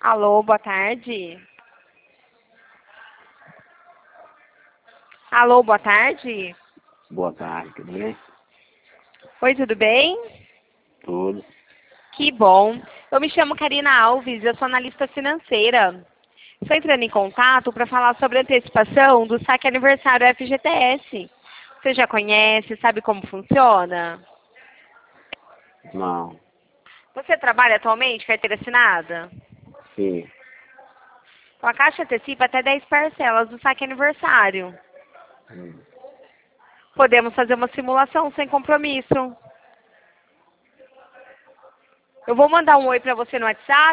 Alô, boa tarde. Alô, boa tarde. Boa tarde, tudo bem? Oi, tudo bem? Tudo. Que bom. Eu me chamo Karina Alves, eu sou analista financeira. Estou entrando em contato para falar sobre a antecipação do saque aniversário FGTS. Você já conhece, sabe como funciona? Não. Você trabalha atualmente, carteira assinada? Sim. Então, a Caixa antecipa até 10 parcelas do saque aniversário. Hum. Podemos fazer uma simulação sem compromisso. Eu vou mandar um oi para você no WhatsApp.